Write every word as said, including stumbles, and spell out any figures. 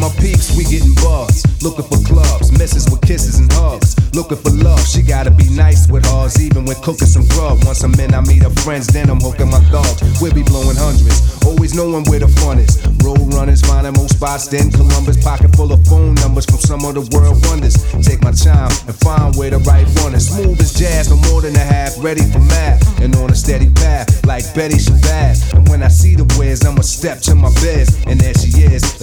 my peeps, we getting buzz. Looking for clubs, misses with kisses and hugs. Looking for love, she gotta be nice with hers, even when cooking some grub. Once I'm in, I meet her friends, then I'm hooking my thugs. We'll be blowing hundreds, always knowing where the fun is. Road runners, finding more spots than Columbus. Pocket full of phone numbers from some of the world wonders. Take my time and find where the right one is. Smooth as jazz, no more than a half, ready for math. And on a steady path, like Betty Shabazz. And when I see the wares, I'ma step to my bed, and there she is.